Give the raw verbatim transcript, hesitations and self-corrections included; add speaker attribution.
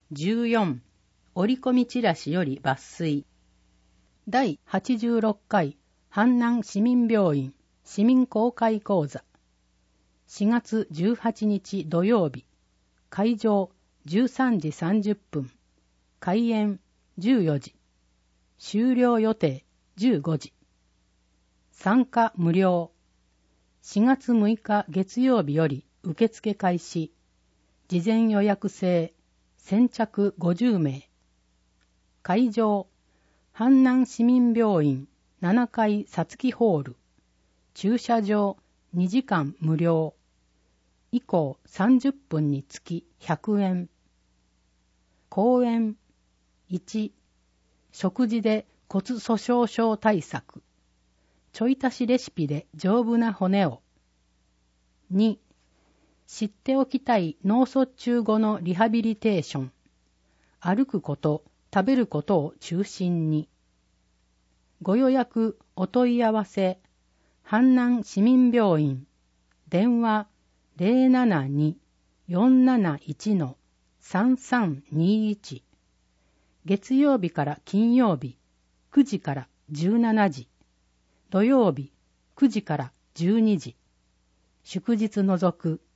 Speaker 1: じゅうよん折り込みチラシより抜粋。だいはちじゅうろっかい阪南市民病院市民公開講座。しがつじゅうはちにち土曜日。会場じゅうさんじさんじゅっぷん。開演じゅうよじ。終了予定じゅうごじ。参加無料。しがつむいか月曜日より受付開始。事前予約制。先着ごじゅうめい。会場阪南市民病院ななかいさつきホール。駐車場にじかん無料。以降さんじゅっぷんにつきひゃくえん。講演いち、食事で骨粗しょう症対策。ちょい足しレシピで丈夫な骨を。に、知っておきたい脳卒中後のリハビリテーション。歩くこと、食べることを中心に。ご予約、お問い合わせ、阪南市民病院。電話 ゼロななに よんなないち さんさんにいち。月曜日から金曜日、くじからじゅうしちじ。土曜日、くじからじゅうにじ。祝日除く。